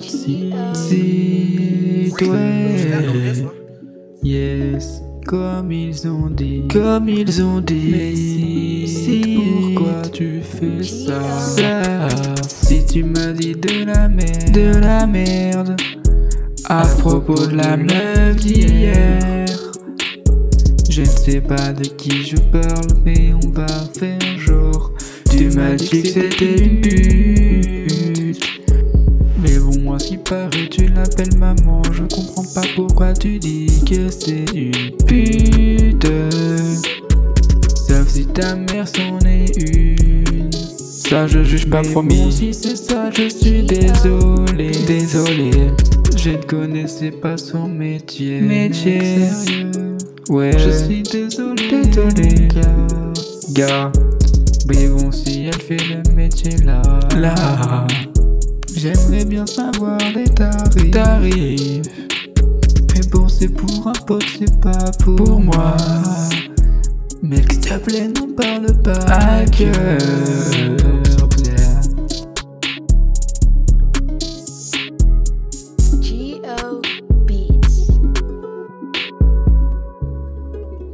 Si toi, yes, comme ils ont dit, mais si, pourquoi tu fais ça? Si tu m'as dit de la merde, à propos de la meuf d'hier. Je ne sais pas de qui je parle, mais on va faire genre. Tu m'as dit que c'était une pute, mais bon, à ce qui paraît, tu l'appelles maman. Je comprends pas pourquoi tu dis que c'est une pute, sauf si ta mère s'en est une. Ça je juge pas, promis. Bon, si c'est ça, je suis désolé. Je ne connaissais pas son métier. Sérieux. Ouais, je suis désolé, gars. Mais bon, si elle fait le métier là, j'aimerais bien savoir les tarifs. Mais bon, c'est pour un pote, c'est pas pour moi. Mec, s'il te plaît, n'en parle pas à cœur.